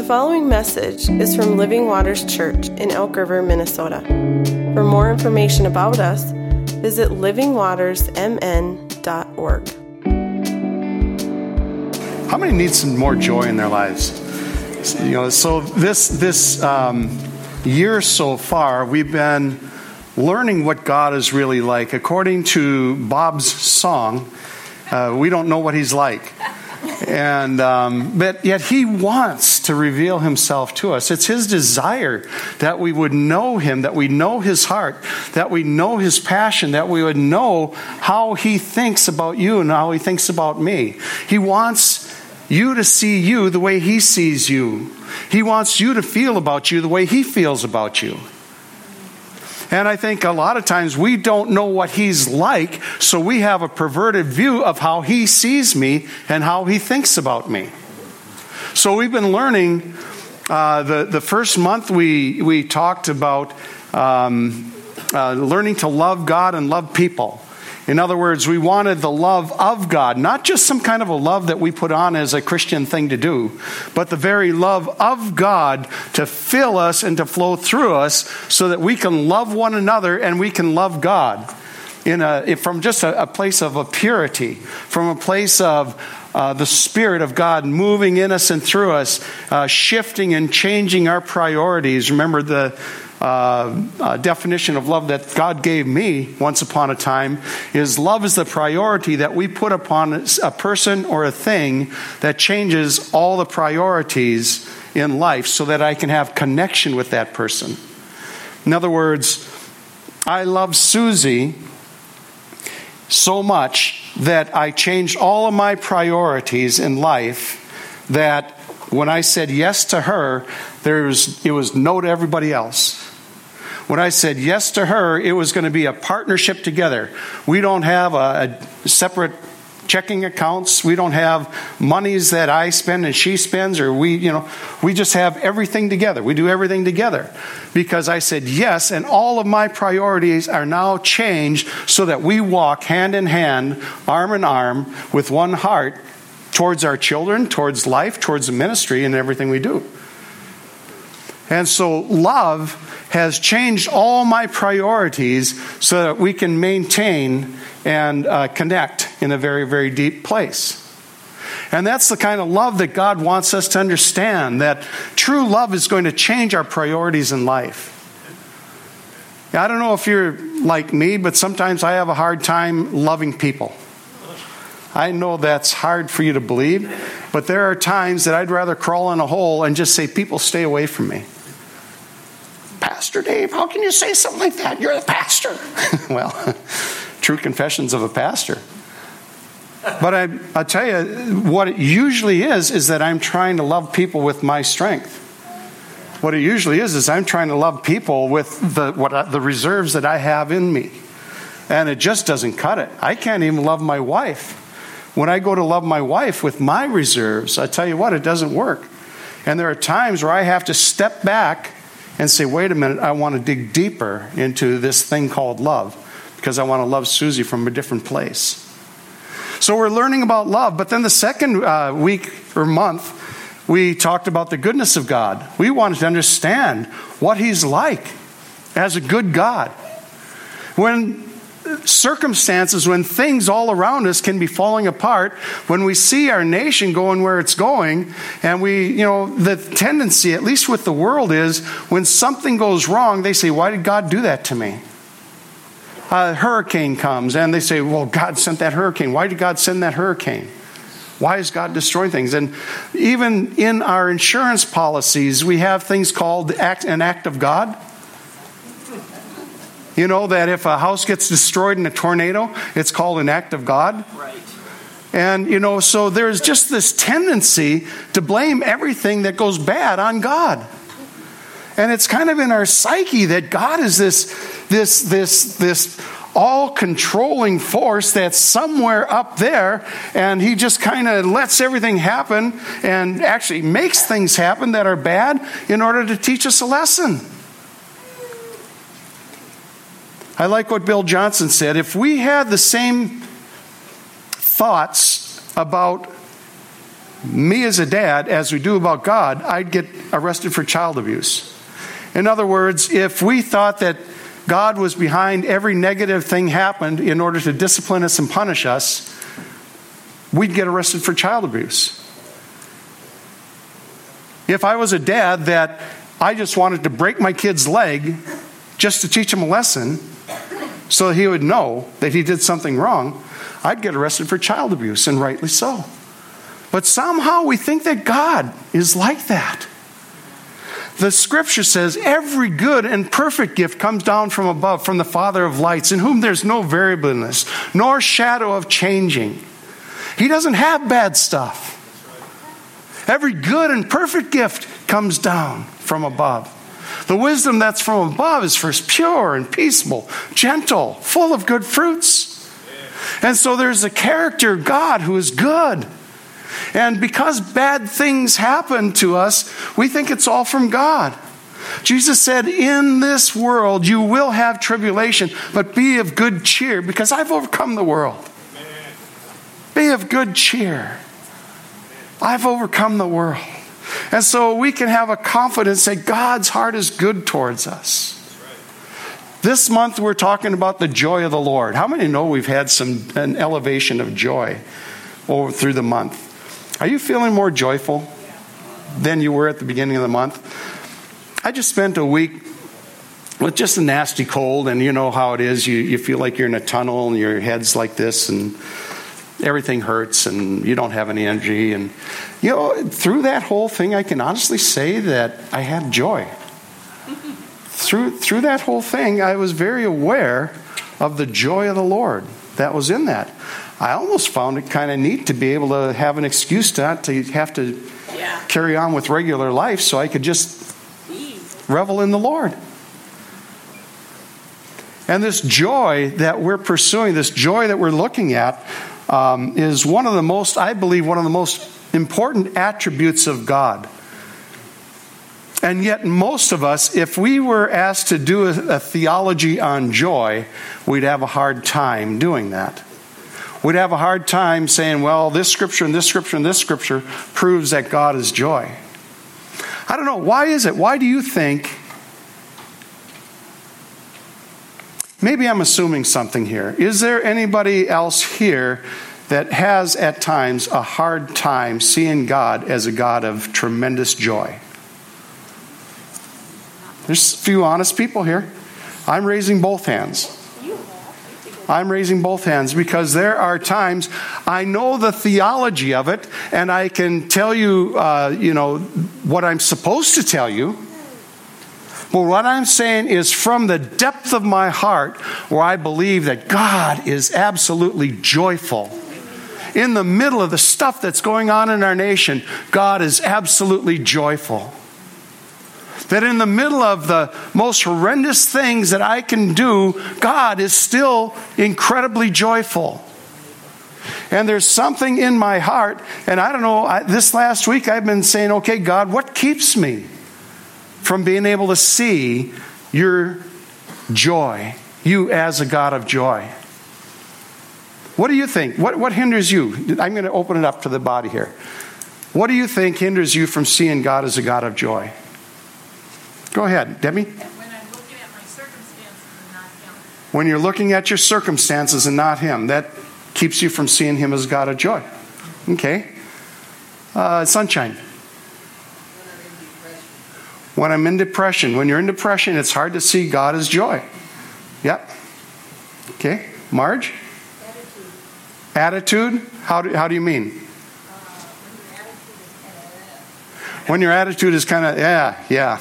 following message is from Living Waters Church in Elk River, Minnesota. For more information about us, visit livingwatersmn.org. How many need some more joy in their lives? So this year so far, we've been learning what God is really like. According to Bob's song, we don't know what he's like. And but yet he wants to reveal himself to us. It's his desire that we would know him, that we know his heart, that we know his passion, that we would know how he thinks about you and how he thinks about me. He wants you to see you the way he sees you. He wants you to feel about you the way he feels about you. And I think a lot of times we don't know what he's like, so we have a perverted view of how he sees me and how he thinks about me. So we've been learning, the first month we talked about learning to love God and love people. In other words, we wanted the love of God, not just some kind of a love that we put on as a Christian thing to do, but the very love of God to fill us and to flow through us so that we can love one another and we can love God from just a place of a purity, from a place of the Spirit of God moving in us and through us, shifting and changing our priorities. Remember the definition of love that God gave me once upon a time is love is the priority that we put upon a person or a thing that changes all the priorities in life so that I can have connection with that person. In other words, I love Susie so much that I changed all of my priorities in life, that when I said yes to her, it was no to everybody else. When I said yes to her, it was going to be a partnership together. We don't have a separate checking accounts. We don't have monies that I spend and she spends, or we just have everything together. We do everything together because I said yes, and all of my priorities are now changed so that we walk hand in hand, arm in arm, with one heart towards our children, towards life, towards the ministry, and everything we do. And so love has changed all my priorities so that we can maintain and connect in a very, very deep place. And that's the kind of love that God wants us to understand, that true love is going to change our priorities in life. I don't know if you're like me, but sometimes I have a hard time loving people. I know that's hard for you to believe, but there are times that I'd rather crawl in a hole and just say, people, stay away from me. Pastor Dave, how can you say something like that? You're the pastor. Well, true confessions of a pastor. But I tell you, what it usually is that I'm trying to love people with my strength. What it usually is I'm trying to love people with the reserves that I have in me. And it just doesn't cut it. I can't even love my wife. When I go to love my wife with my reserves, I tell you what, it doesn't work. And there are times where I have to step back and say, wait a minute, I want to dig deeper into this thing called love because I want to love Susie from a different place. So we're learning about love. But then the second week or month, we talked about the goodness of God. We wanted to understand what he's like as a good God. When circumstances, when things all around us can be falling apart, when we see our nation going where it's going, and the tendency, at least with the world, is when something goes wrong, they say, why did God do that to me? A hurricane comes, and they say, well, God sent that hurricane. Why did God send that hurricane? Why is God destroying things? And even in our insurance policies, we have things called an act of God. You know that if a house gets destroyed in a tornado, it's called an act of God. Right. And, so there's just this tendency to blame everything that goes bad on God. And it's kind of in our psyche that God is this all-controlling force that's somewhere up there, and he just kind of lets everything happen and actually makes things happen that are bad in order to teach us a lesson. I like what Bill Johnson said. If we had the same thoughts about me as a dad, as we do about God, I'd get arrested for child abuse. In other words, if we thought that God was behind every negative thing happened in order to discipline us and punish us, we'd get arrested for child abuse. If I was a dad that I just wanted to break my kid's leg just to teach him a lesson so he would know that he did something wrong, I'd get arrested for child abuse, and rightly so. But somehow we think that God is like that. The scripture says every good and perfect gift comes down from above, from the Father of lights, in whom there's no variableness, nor shadow of changing. He doesn't have bad stuff. Every good and perfect gift comes down from above. The wisdom that's from above is first pure and peaceable, gentle, full of good fruits. And so there's a character of God who is good. And because bad things happen to us, we think it's all from God. Jesus said, in this world you will have tribulation, but be of good cheer, because I've overcome the world. Be of good cheer. I've overcome the world. And so we can have a confidence that God's heart is good towards us. This month we're talking about the joy of the Lord. How many know we've had an elevation of joy over through the month? Are you feeling more joyful than you were at the beginning of the month? I just spent a week with just a nasty cold, and you know how it is. You feel like you're in a tunnel and your head's like this and everything hurts and you don't have any energy. And you know, through that whole thing, I can honestly say that I had joy. Through that whole thing, I was very aware of the joy of the Lord that was in that. I almost found it kind of neat to be able to have an excuse not to have to carry on with regular life, so I could just revel in the Lord. And this joy that we're pursuing, this joy that we're looking at, is one of the most important attributes of God. And yet most of us, if we were asked to do a theology on joy, we'd have a hard time doing that. We'd have a hard time saying, well, this scripture and this scripture and this scripture proves that God is joy. I don't know. Why is it? Why do you think? Maybe I'm assuming something here. Is there anybody else here that has at times a hard time seeing God as a God of tremendous joy? There's a few honest people here. I'm raising both hands. I'm raising both hands because there are times I know the theology of it, and I can tell you, what I'm supposed to tell you. But what I'm saying is from the depth of my heart, where I believe that God is absolutely joyful. In the middle of the stuff that's going on in our nation, God is absolutely joyful. That in the middle of the most horrendous things that I can do, God is still incredibly joyful. And there's something in my heart, and I don't know, this last week I've been saying, okay, God, what keeps me from being able to see your joy, you as a God of joy? What do you think? What hinders you? I'm going to open it up to the body here. What do you think hinders you from seeing God as a God of joy? Go ahead, Debbie. When I'm looking at my circumstances and not Him. When you're looking at your circumstances and not Him, that keeps you from seeing Him as God of joy. Okay. Sunshine. When I'm in depression. When you're in depression, it's hard to see God as joy. Yep. Okay. Marge? Attitude? How do you mean? When your attitude is kind of, yeah.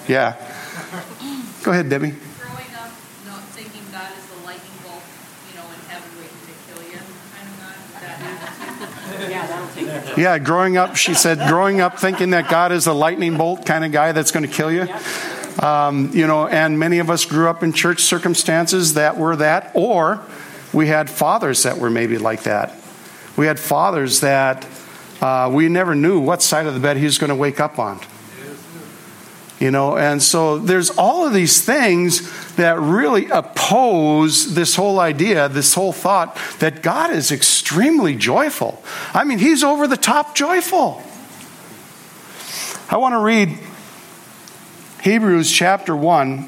Go ahead, Debbie. Growing up, not thinking God is the lightning bolt, in heaven waiting to kill you, kind of God. That'll take that. Yeah, growing up, she said, growing up thinking that God is a lightning bolt kind of guy that's going to kill you. And many of us grew up in church circumstances that were that, or we had fathers that were maybe like that. We had fathers that we never knew what side of the bed he was going to wake up on. And so there's all of these things that really oppose this whole idea, this whole thought that God is extremely joyful. I mean, he's over the top joyful. I want to read Hebrews chapter 1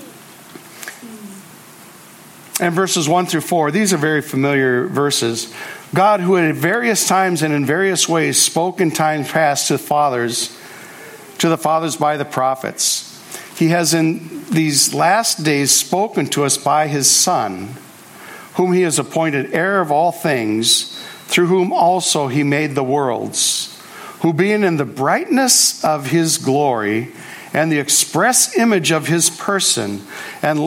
and verses 1 through 4. These are very familiar verses. God, who at various times and in various ways spoke in times past to the fathers by the prophets, he has in these last days spoken to us by his Son, whom he has appointed heir of all things, through whom also he made the worlds, who being in the brightness of his glory and the express image of his person, and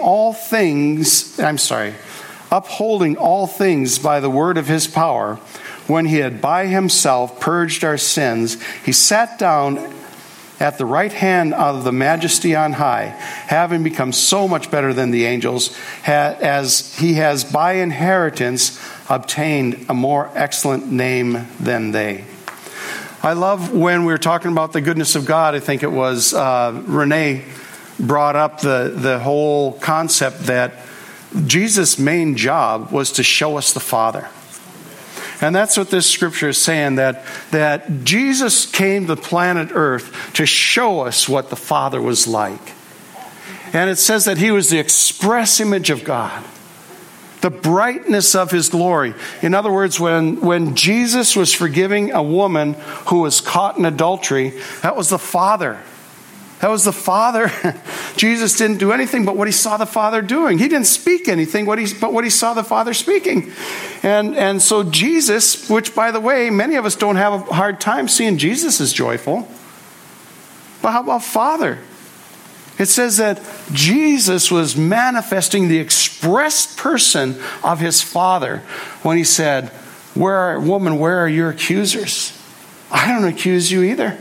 upholding all things by the word of his power, when he had by himself purged our sins, he sat down at the right hand of the majesty on high, having become so much better than the angels, as he has by inheritance obtained a more excellent name than they. I love when we were talking about the goodness of God, I think it was Renee brought up the whole concept that Jesus' main job was to show us the Father. And that's what this scripture is saying, that Jesus came to planet Earth to show us what the Father was like. And it says that he was the express image of God, the brightness of his glory. In other words, when Jesus was forgiving a woman who was caught in adultery, that was the Father. That was the Father. Jesus didn't do anything but what he saw the Father doing. He didn't speak anything but what he saw the Father speaking. And so Jesus, which by the way, many of us don't have a hard time seeing Jesus as joyful. But how about Father? It says that Jesus was manifesting the expressed person of his Father when he said, "Woman, where are your accusers? I don't accuse you either.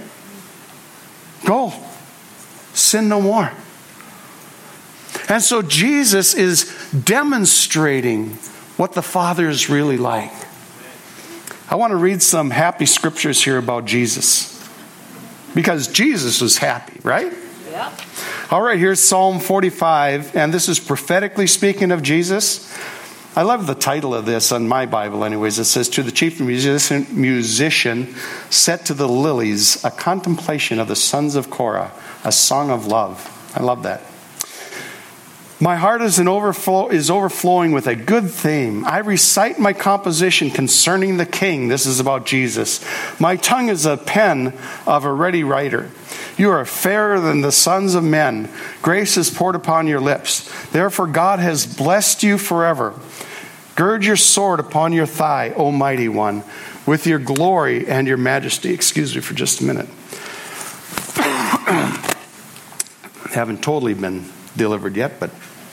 Go. Sin no more." And so Jesus is demonstrating what the Father is really like. I want to read some happy scriptures here about Jesus, because Jesus was happy, right? Yeah. All right, here's Psalm 45, and this is prophetically speaking of Jesus. I love the title of this on my Bible anyways. It says, "To the chief musician set to the lilies, a contemplation of the sons of Korah, a song of love." I love that. "My heart is overflowing with a good theme. I recite my composition concerning the King." This is about Jesus. "My tongue is a pen of a ready writer. You are fairer than the sons of men. Grace is poured upon your lips. Therefore God has blessed you forever. Gird your sword upon your thigh, O mighty one, with your glory and your majesty." Excuse me for just a minute. Haven't totally been delivered yet, but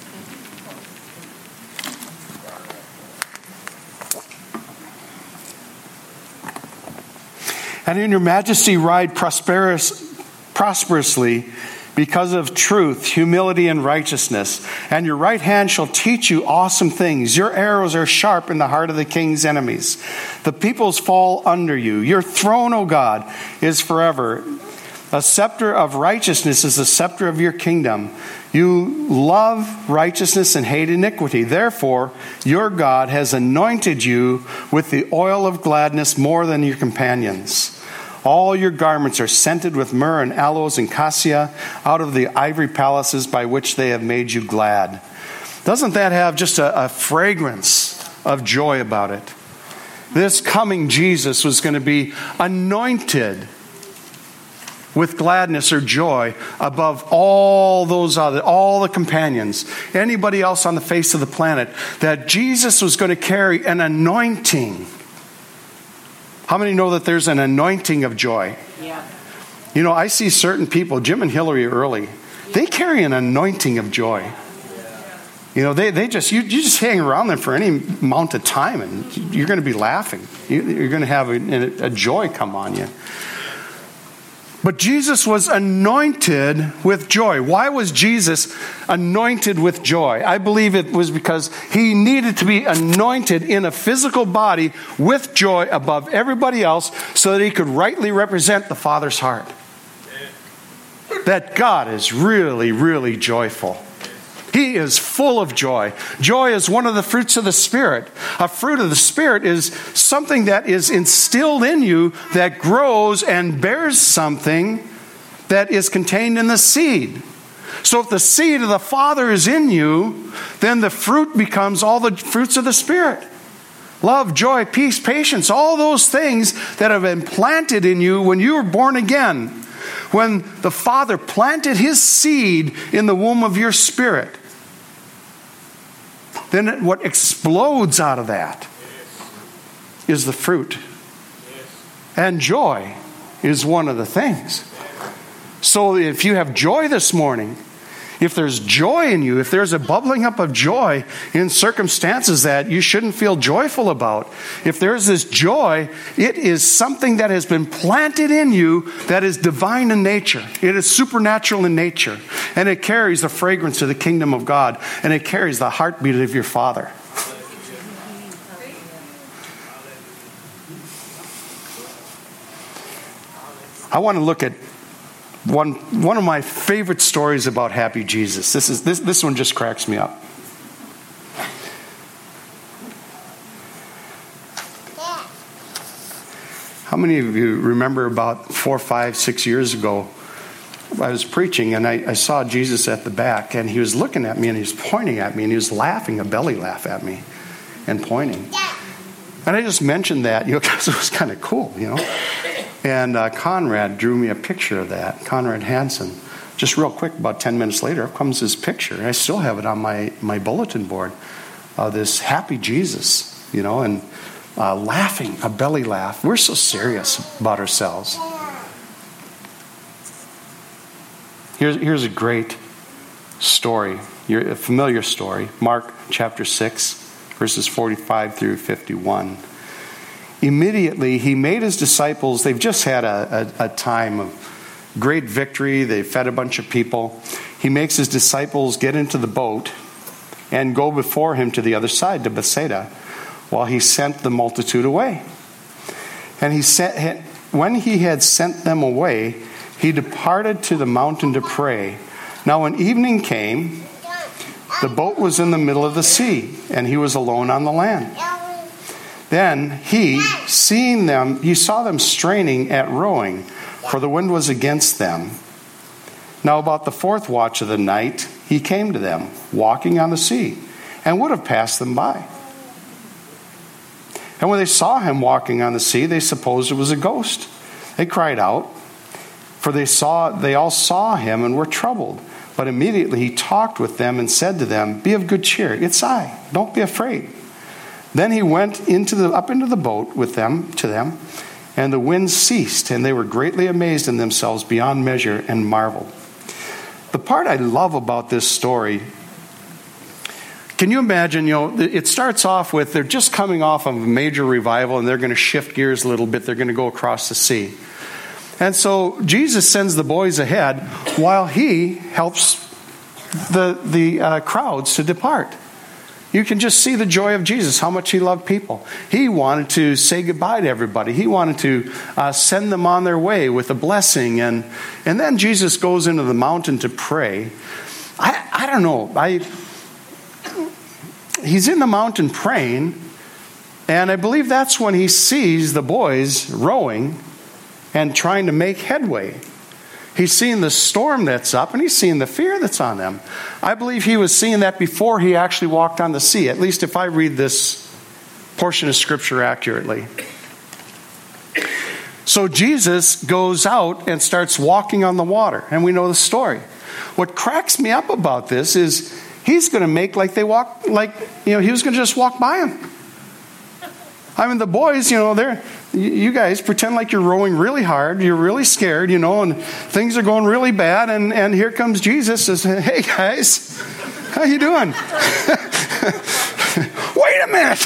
"And in your majesty ride prosperously because of truth, humility, and righteousness. And your right hand shall teach you awesome things. Your arrows are sharp in the heart of the king's enemies. The peoples fall under you. Your throne, O God, is forever. A scepter of righteousness is the scepter of your kingdom. You love righteousness and hate iniquity. Therefore, your God has anointed you with the oil of gladness more than your companions. All your garments are scented with myrrh and aloes and cassia out of the ivory palaces by which they have made you glad." Doesn't that have just a fragrance of joy about it? This coming Jesus was going to be anointed with gladness or joy above all the companions, anybody else on the face of the planet, that Jesus was going to carry an anointing. How many know that there's an anointing of joy? Yeah. I see certain people, Jim and Hillary Early, they carry an anointing of joy. They just, you just hang around them for any amount of time and you're going to be laughing. You're going to have a joy come on you. But Jesus was anointed with joy. Why was Jesus anointed with joy? I believe it was because he needed to be anointed in a physical body with joy above everybody else so that he could rightly represent the Father's heart. that God is really, really joyful. He is full of joy. Joy is one of the fruits of the Spirit. A fruit of the Spirit is something that is instilled in you that grows and bears something that is contained in the seed. So if the seed of the Father is in you, then the fruit becomes all the fruits of the Spirit. Love, joy, peace, patience, all those things that have been planted in you when you were born again. When the Father planted His seed in the womb of your spirit, then what explodes out of that is the fruit. And joy is one of the things. So if you have joy this morning, if there's joy in you, if there's a bubbling up of joy in circumstances that you shouldn't feel joyful about, if there's this joy, it is something that has been planted in you that is divine in nature. It is supernatural in nature. And it carries the fragrance of the kingdom of God. And it carries the heartbeat of your Father. I want to look at one of my favorite stories about happy Jesus. This one just cracks me up. How many of you remember about 4, 5, 6 years ago, I was preaching and I saw Jesus at the back, and he was looking at me and he was pointing at me and he was laughing, a belly laugh at me and pointing. And I just mentioned that, because it was kind of cool, And Conrad drew me a picture of that, Conrad Hansen. Just real quick, about 10 minutes later, up comes his picture. I still have it on my bulletin board. This happy Jesus, and laughing, a belly laugh. We're so serious about ourselves. Here's a great story, a familiar story. Mark chapter 6, verses 45 through 51. Immediately, he made his disciples, they've just had a time of great victory. They fed a bunch of people. He makes his disciples get into the boat and go before him to the other side, to Bethsaida, while he sent the multitude away. And when he had sent them away, he departed to the mountain to pray. Now when evening came, the boat was in the middle of the sea, and he was alone on the land. Then he saw them straining at rowing, for the wind was against them. Now about the 4th watch of the night, he came to them, walking on the sea, and would have passed them by. And when they saw him walking on the sea, they supposed it was a ghost. They cried out, for they all saw him and were troubled. But immediately he talked with them and said to them, "Be of good cheer, it's I, don't be afraid." Then he went up into the boat to them, and the wind ceased, and they were greatly amazed in themselves beyond measure and marveled. The part I love about this story, can you imagine, it starts off with they're just coming off of a major revival, and they're going to shift gears a little bit. They're going to go across the sea. And so Jesus sends the boys ahead while he helps the crowds to depart. You can just see the joy of Jesus, how much he loved people. He wanted to say goodbye to everybody. He wanted to send them on their way with a blessing. And then Jesus goes into the mountain to pray. I don't know. He's in the mountain praying, and I believe that's when he sees the boys rowing and trying to make headway. He's seeing the storm that's up, and he's seeing the fear that's on them. I believe he was seeing that before he actually walked on the sea, at least if I read this portion of Scripture accurately. So Jesus goes out and starts walking on the water, and we know the story. What cracks me up about this is he's going to make he was going to just walk by him. I mean, the boys, you guys pretend like you're rowing really hard. You're really scared, and things are going really bad. And here comes Jesus says, "Hey, guys, how you doing?" Wait a minute.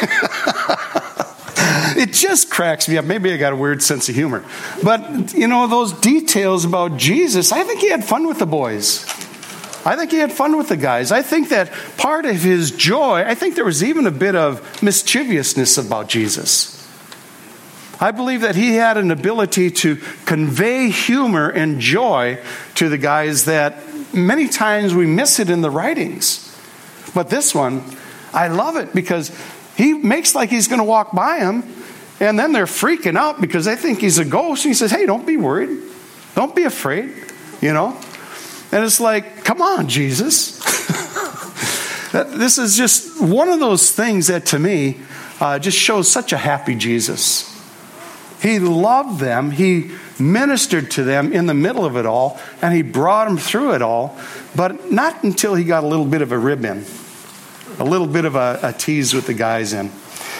It just cracks me up. Maybe I got a weird sense of humor. But, those details about Jesus, I think he had fun with the boys. I think he had fun with the guys. I think that part of his joy, I think there was even a bit of mischievousness about Jesus. I believe that he had an ability to convey humor and joy to the guys that many times we miss it in the writings. But this one, I love it because he makes like he's going to walk by him, and then they're freaking out because they think he's a ghost. And he says, hey, don't be worried. Don't be afraid, you know. And it's like, come on, Jesus. This is just one of those things that to me just shows such a happy Jesus. He loved them. He ministered to them in the middle of it all, and he brought them through it all, but not until he got a little bit of a rib in, a little bit of a tease with the guys in.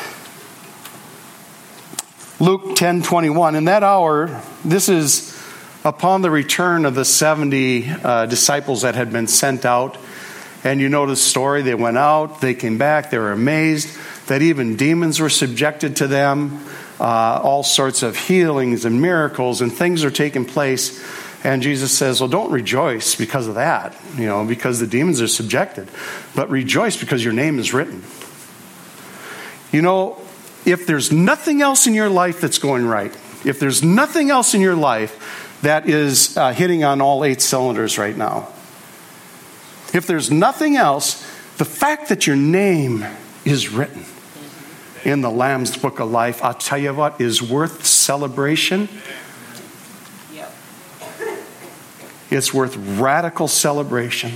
Luke 10:21, in that hour, this is upon the return of the 70 disciples that had been sent out. And you know the story. They went out, they came back, they were amazed that even demons were subjected to them. All sorts of healings and miracles and things are taking place. And Jesus says, well, don't rejoice because of that, you know, because the demons are subjected. But rejoice because your name is written. You know, if there's nothing else in your life that's going right, if there's nothing else in your life that is hitting on all 8 cylinders right now, if there's nothing else, the fact that your name is written in the Lamb's Book of Life, I'll tell you what, is worth celebration. Yep. It's worth radical celebration.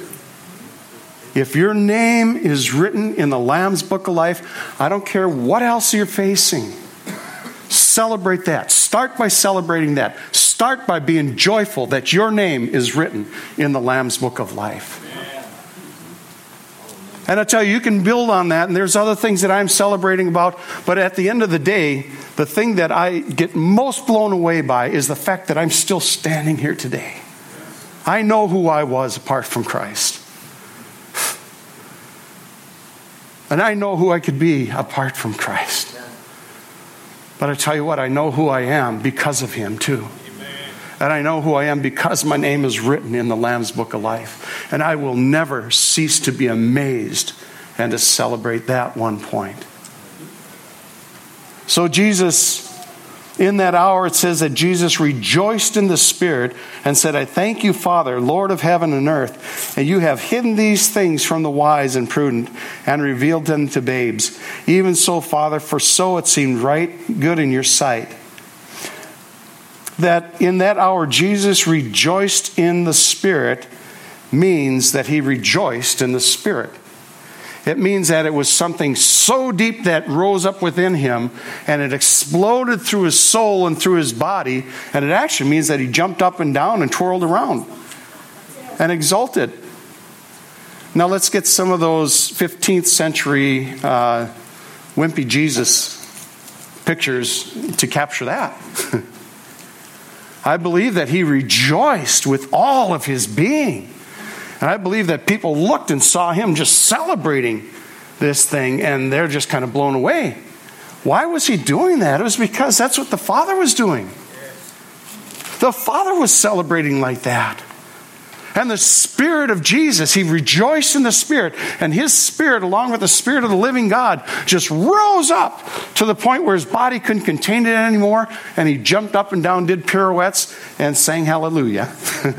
If your name is written in the Lamb's Book of Life, I don't care what else you're facing. Celebrate that. Start by celebrating that. Start by being joyful that your name is written in the Lamb's Book of Life. And I tell you, you can build on that, and there's other things that I'm celebrating about, but at the end of the day, the thing that I get most blown away by is the fact that I'm still standing here today. I know who I was apart from Christ. And I know who I could be apart from Christ. But I tell you what, I know who I am because of him too. And I know who I am because my name is written in the Lamb's Book of Life. And I will never cease to be amazed and to celebrate that one point. So Jesus, in that hour, it says that Jesus rejoiced in the Spirit and said, I thank you, Father, Lord of heaven and earth, and you have hidden these things from the wise and prudent and revealed them to babes. Even so, Father, for so it seemed right, good in your sight. That in that hour Jesus rejoiced in the Spirit means that he rejoiced in the Spirit. It means that it was something so deep that rose up within him and it exploded through his soul and through his body, and it actually means that he jumped up and down and twirled around and exulted. Now let's get some of those 15th century wimpy Jesus pictures to capture that. I believe that he rejoiced with all of his being. And I believe that people looked and saw him just celebrating this thing, and they're just kind of blown away. Why was he doing that? It was because that's what the Father was doing. The Father was celebrating like that. And the Spirit of Jesus, he rejoiced in the Spirit. And his Spirit, along with the Spirit of the living God, just rose up to the point where his body couldn't contain it anymore. And he jumped up and down, did pirouettes, and sang hallelujah.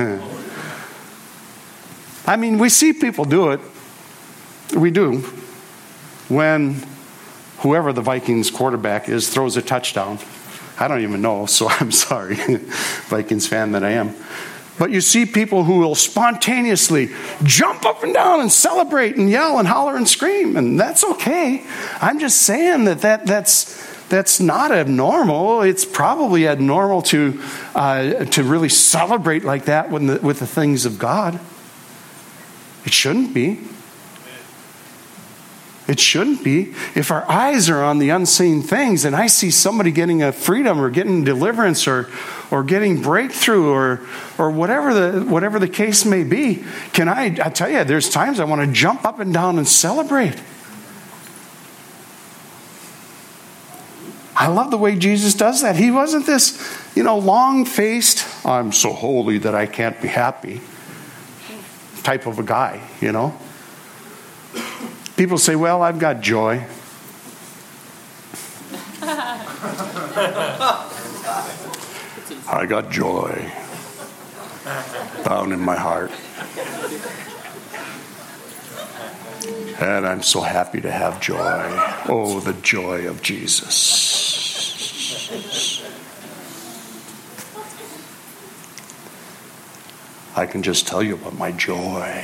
I mean, we see people do it. We do. When whoever the Vikings quarterback is throws a touchdown. I don't even know, so I'm sorry, Vikings fan that I am. But you see people who will spontaneously jump up and down and celebrate and yell and holler and scream, and that's okay. I'm just saying that's not abnormal. It's probably abnormal to really celebrate like that with the things of God. It shouldn't be. It shouldn't be. If our eyes are on the unseen things and I see somebody getting a freedom or getting deliverance or getting breakthrough or whatever the case may be, I tell you, there's times I want to jump up and down and celebrate. I love the way Jesus does that. He wasn't this, long-faced, I'm so holy that I can't be happy type of a guy, People say, well, I've got joy. I got joy down in my heart. And I'm so happy to have joy. Oh, the joy of Jesus. I can just tell you about my joy.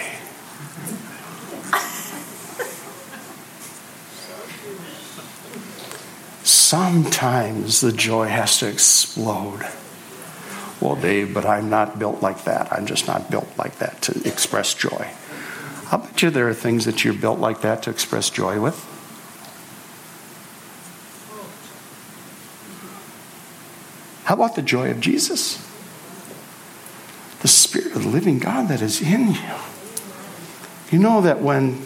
Sometimes the joy has to explode. Well, Dave, but I'm not built like that. I'm just not built like that to express joy. I'll bet you there are things that you're built like that to express joy with. How about the joy of Jesus? The Spirit of the living God that is in you. You know that when,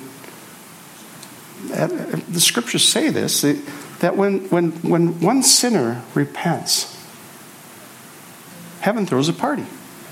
the scriptures say this, that when one sinner repents, heaven throws a party.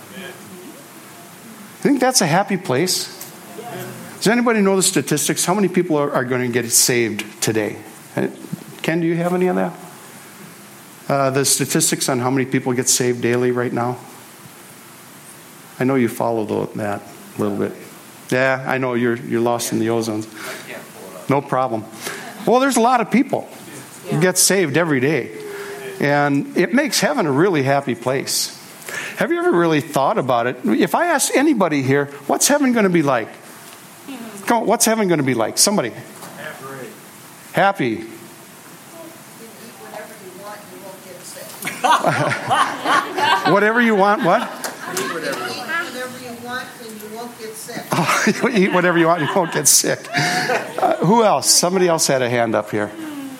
I think that's a happy place. Does anybody know the statistics? How many people are going to get saved today? Ken, do you have any of that? The statistics on how many people get saved daily right now? I know you follow that a little bit. Yeah, I know you're lost in the ozone. No problem. Well, there's a lot of people who get saved every day. And it makes heaven a really happy place. Have you ever really thought about it? If I ask anybody here, what's heaven going to be like? Come on, what's heaven going to be like? Somebody. Happy. Whatever you want, what? Whatever you want and you won't get sick. You eat whatever you want, you won't get sick. Who else? Somebody else had a hand up here.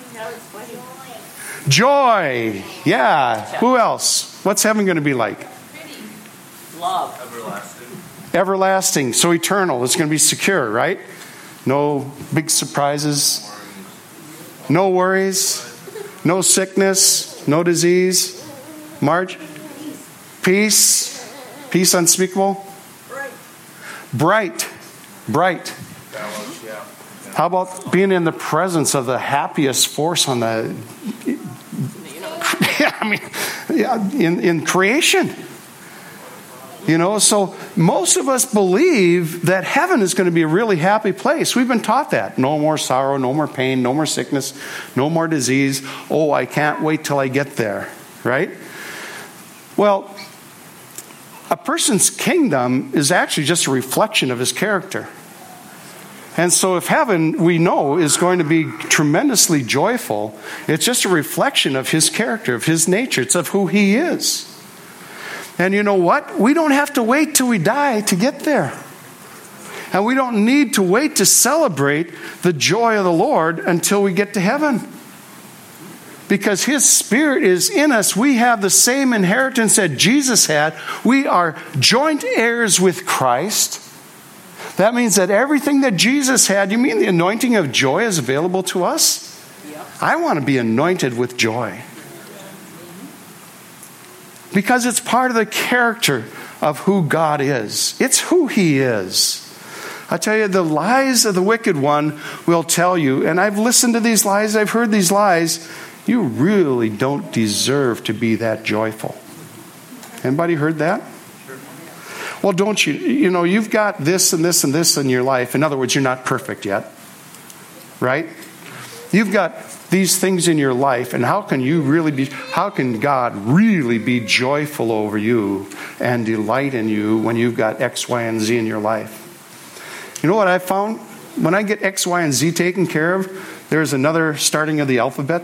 Joy. Yeah. Who else? What's heaven going to be like? Love. Everlasting. So eternal. It's going to be secure, right? No big surprises. No worries. No sickness. No disease. Marge? Peace. Peace unspeakable. Bright. How about being in the presence of the happiest force on the... in creation. So most of us believe that heaven is going to be a really happy place. We've been taught that. No more sorrow, no more pain, no more sickness, no more disease. Oh, I can't wait till I get there, right? Well, a person's kingdom is actually just a reflection of his character. And so if heaven, we know, is going to be tremendously joyful, it's just a reflection of his character, of his nature. It's of who he is. And you know what? We don't have to wait till we die to get there. And we don't need to wait to celebrate the joy of the Lord until we get to heaven. Because his Spirit is in us. We have the same inheritance that Jesus had. We are joint heirs with Christ. That means that everything that Jesus had, you mean the anointing of joy is available to us? Yep. I want to be anointed with joy. Because it's part of the character of who God is. It's who he is. I tell you, the lies of the wicked one will tell you, and I've listened to these lies, I've heard these lies, you really don't deserve to be that joyful. Anybody heard that? Well, don't you? You've got this and this and this in your life. In other words, you're not perfect yet. Right? You've got these things in your life, and how can God really be joyful over you and delight in you when you've got X, Y, and Z in your life? You know what I found? When I get X, Y, and Z taken care of, there's another starting of the alphabet.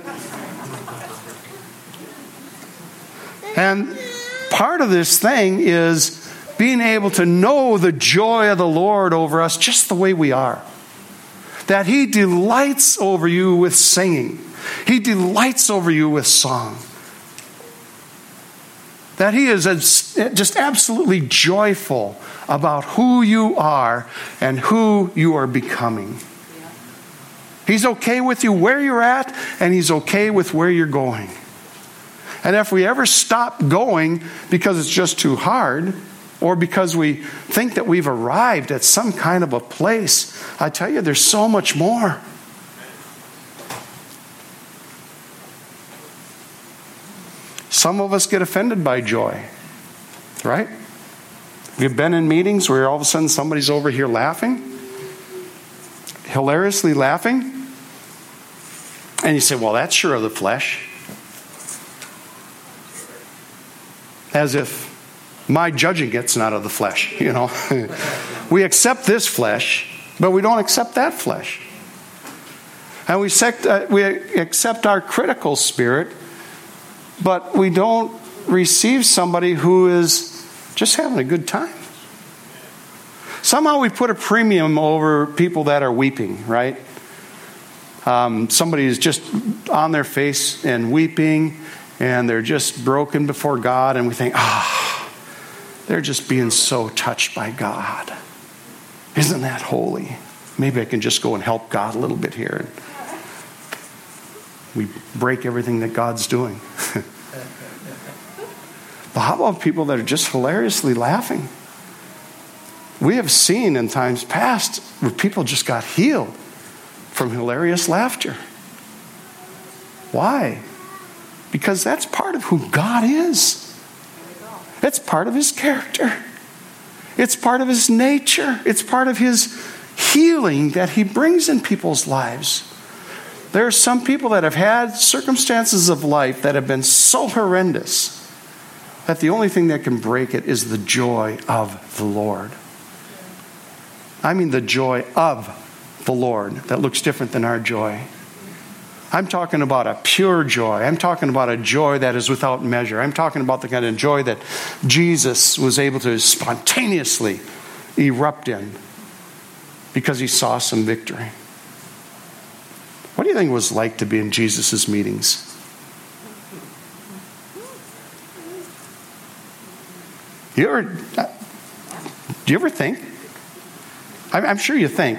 And part of this thing is being able to know the joy of the Lord over us just the way we are. That he delights over you with singing. He delights over you with song. That he is just absolutely joyful about who you are and who you are becoming. He's okay with you where you're at, and he's okay with where you're going. And if we ever stop going because it's just too hard, or because we think that we've arrived at some kind of a place, I tell you, there's so much more. Some of us get offended by joy, right? We've been in meetings where all of a sudden somebody's over here laughing, hilariously laughing, and you say, well, that's sure of the flesh. As if my judging it's not of the flesh, you know. We accept this flesh, but we don't accept that flesh. And we accept our critical spirit, but we don't receive somebody who is just having a good time. Somehow we put a premium over people that are weeping, right? Somebody is just on their face and weeping, and they're just broken before God, and we think, they're just being so touched by God. Isn't that holy? Maybe I can just go and help God a little bit here. We break everything that God's doing. But how about people that are just hilariously laughing? We have seen in times past where people just got healed from hilarious laughter. Why? Because that's part of who God is. It's part of His character. It's part of His nature. It's part of His healing that He brings in people's lives. There are some people that have had circumstances of life that have been so horrendous that the only thing that can break it is the joy of the Lord. I mean the joy of the Lord that looks different than our joy. I'm talking about a pure joy. I'm talking about a joy that is without measure. I'm talking about the kind of joy that Jesus was able to spontaneously erupt in because He saw some victory. What do you think it was like to be in Jesus' meetings? Do you ever think? I'm sure you think.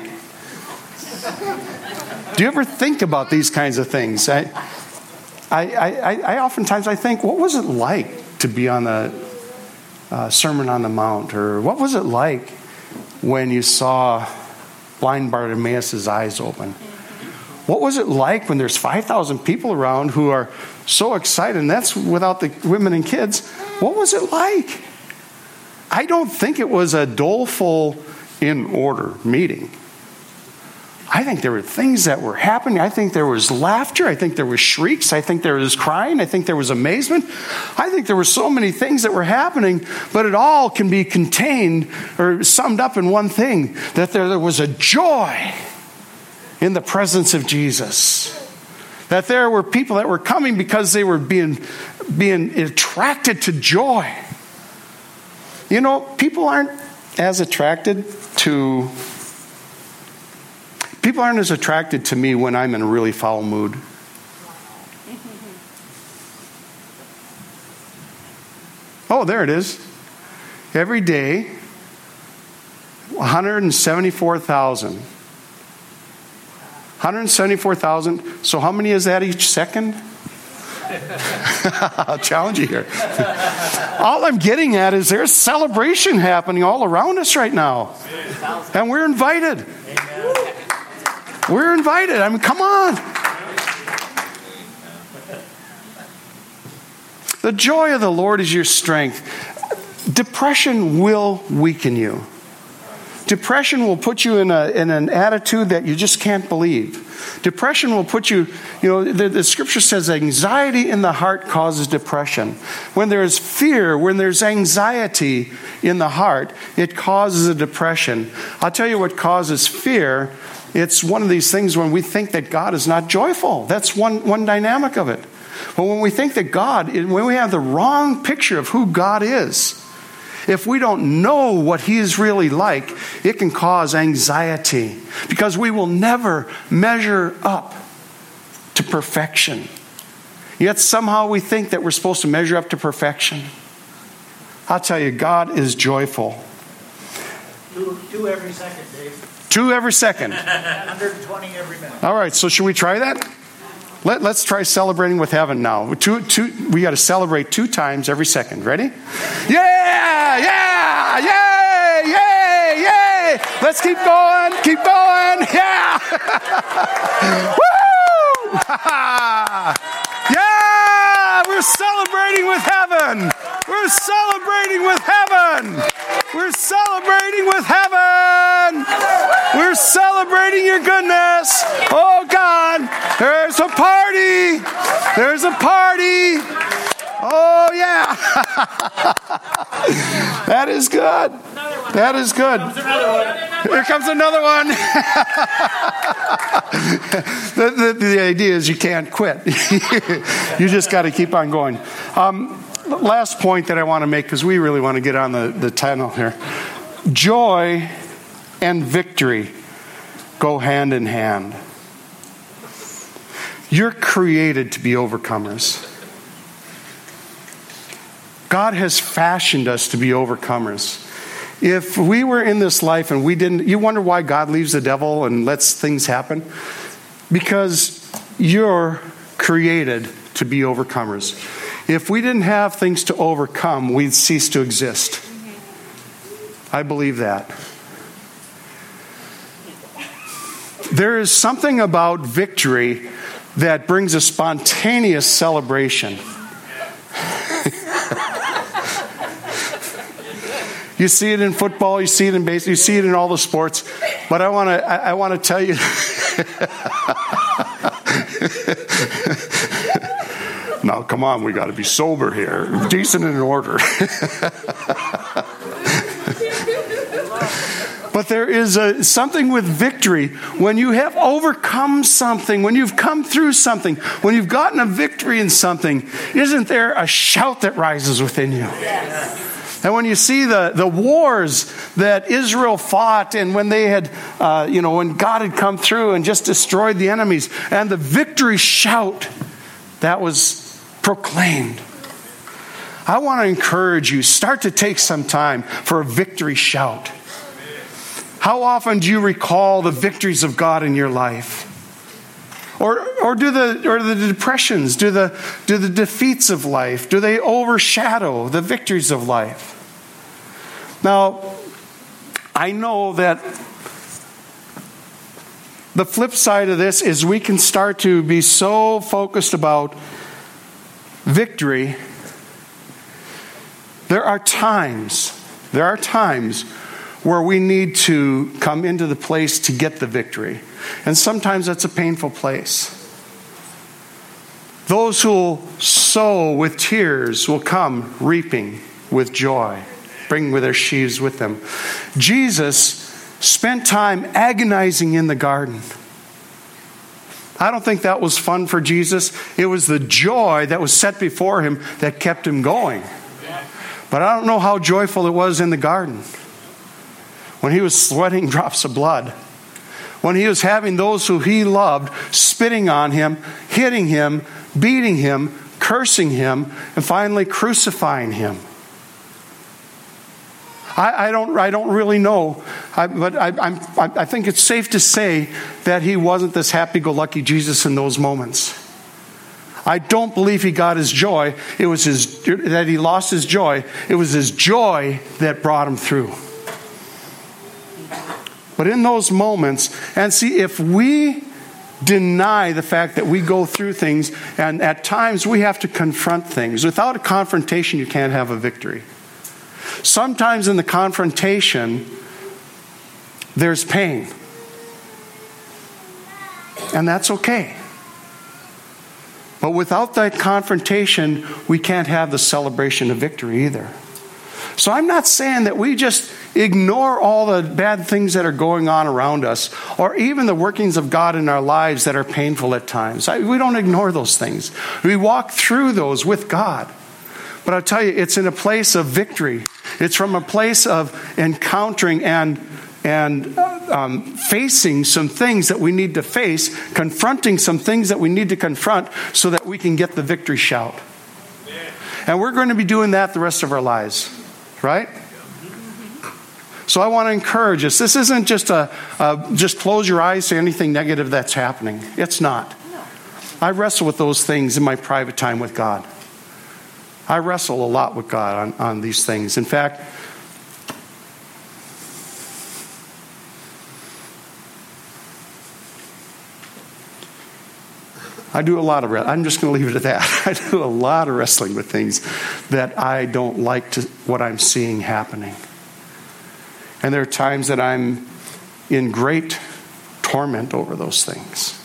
Do you ever think about these kinds of things? I oftentimes think, what was it like to be on the Sermon on the Mount? Or what was it like when you saw blind Bartimaeus' eyes open? What was it like when there's 5,000 people around who are so excited, and that's without the women and kids? What was it like? I don't think it was a doleful, in-order meeting. I think there were things that were happening. I think there was laughter. I think there was shrieks. I think there was crying. I think there was amazement. I think there were so many things that were happening, but it all can be contained or summed up in one thing, that there was a joy in the presence of Jesus. That there were people that were coming because they were being attracted to joy. You know, people aren't as attracted to me when I'm in a really foul mood. Oh, there it is. Every day, 174,000. 174,000. So how many is that each second? I'll challenge you here. All I'm getting at is there's celebration happening all around us right now. And we're invited. We're invited. I mean, come on. The joy of the Lord is your strength. Depression will weaken you. Depression will put you in an attitude that you just can't believe. Depression will put you, the scripture says anxiety in the heart causes depression. When there's fear, when there's anxiety in the heart, it causes a depression. I'll tell you what causes fear. It's one of these things when we think that God is not joyful. That's one dynamic of it. But when we think that when we have the wrong picture of who God is, if we don't know what He is really like, it can cause anxiety because we will never measure up to perfection. Yet somehow we think that we're supposed to measure up to perfection. I'll tell you, God is joyful. 2 every second, Dave. 2 every second. 120 every minute. All right, so should we try that? Let's try celebrating with heaven now. We got to celebrate 2 times every second. Ready? Yeah! Yeah! Yay! Yay! Yay! Let's keep going. Keep going. Yeah! Woo! Yeah! We're celebrating with heaven. We're celebrating with heaven. We're celebrating with heaven. We're celebrating your goodness. Oh God, there's a party. There's a party. Oh yeah. That is good. That is good. Here comes another one. The idea is you can't quit. You just got to keep on going. Last point that I want to make, because we really want to get on the tunnel here. Joy and victory go hand in hand. You're created to be overcomers. God has fashioned us to be overcomers. If we were in this life and we didn't, you wonder why God leaves the devil and lets things happen? Because you're created to be overcomers. If we didn't have things to overcome, we'd cease to exist. I believe that. There is something about victory that brings a spontaneous celebration. You see it in football, you see it in baseball, you see it in all the sports. But I want to tell you. Now, come on, we got to be sober here, decent and in order. But there is something with victory. When you have overcome something, when you've come through something, when you've gotten a victory in something, isn't there a shout that rises within you? Yes. And when you see the wars that Israel fought, and when they had, when God had come through and just destroyed the enemies, and the victory shout that was proclaimed. I want to encourage you, start to take some time for a victory shout. How often do you recall the victories of God in your life? Or do the depressions, do the defeats of life, do they overshadow the victories of life? Now, I know that the flip side of this is we can start to be so focused about victory. There are times where we need to come into the place to get the victory. And sometimes that's a painful place. Those who will sow with tears will come reaping with joy, bring with their sheaves with them. Jesus spent time agonizing in the garden. I don't think that was fun for Jesus. It was the joy that was set before him that kept him going. But I don't know how joyful it was in the garden when he was sweating drops of blood, when he was having those who he loved spitting on him, hitting him, beating him, cursing him, and finally crucifying him. I don't really know, but I think it's safe to say that he wasn't this happy-go-lucky Jesus in those moments. I don't believe he got his joy. It was that he lost his joy. It was his joy that brought him through. But in those moments, and see, if we deny the fact that we go through things, and at times we have to confront things. Without a confrontation, you can't have a victory. Sometimes in the confrontation, there's pain. And that's okay. But without that confrontation, we can't have the celebration of victory either. So I'm not saying that we just ignore all the bad things that are going on around us, or even the workings of God in our lives that are painful at times. We don't ignore those things. We walk through those with God. But I'll tell you, it's in a place of victory. It's from a place of encountering and facing some things that we need to face, confronting some things that we need to confront so that we can get the victory shout. And we're going to be doing that the rest of our lives, right? So I want to encourage us. This isn't just just close your eyes to anything negative that's happening. It's not. I wrestle with those things in my private time with God. I wrestle a lot with God on these things. In fact, I do a lot of I'm just going to leave it at that. I do a lot of wrestling with things that I don't like what I'm seeing happening. And there are times that I'm in great torment over those things.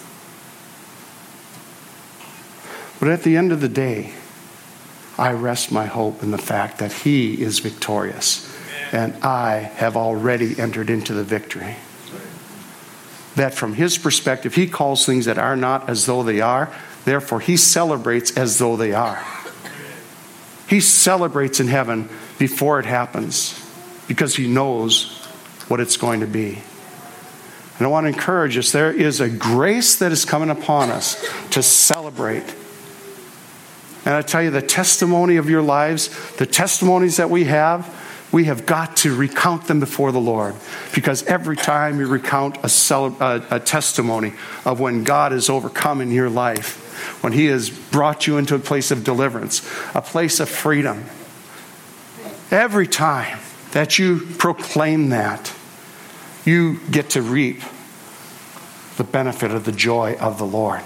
But at the end of the day, I rest my hope in the fact that He is victorious. And I have already entered into the victory. That from His perspective, He calls things that are not as though they are. Therefore, He celebrates as though they are. He celebrates in heaven before it happens because He knows what it's going to be. And I want to encourage us, there is a grace that is coming upon us to celebrate. And I tell you, the testimony of your lives, the testimonies that we have got to recount them before the Lord. Because every time you recount a testimony of when God has overcome in your life, when He has brought you into a place of deliverance, a place of freedom, every time that you proclaim that, you get to reap the benefit of the joy of the Lord.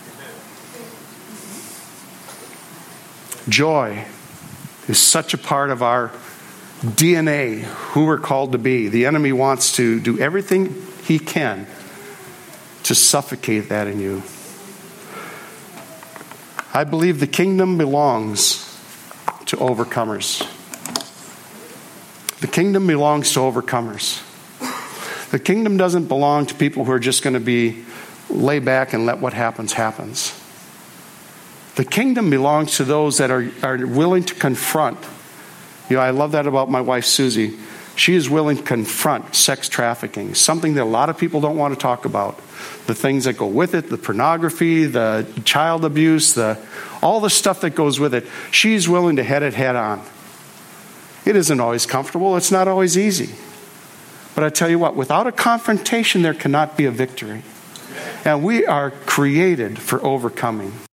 Joy is such a part of our DNA, who we're called to be. The enemy wants to do everything he can to suffocate that in you. I believe the kingdom belongs to overcomers. The kingdom belongs to overcomers. The kingdom doesn't belong to people who are just going to be lay back and let what happens happens. The kingdom belongs to those that are willing to confront. You know, I love that about my wife, Susie. She is willing to confront sex trafficking, something that a lot of people don't want to talk about. The things that go with it, the pornography, the child abuse, all the stuff that goes with it. She's willing to head it head on. It isn't always comfortable. It's not always easy. But I tell you what, without a confrontation, there cannot be a victory. And we are created for overcoming.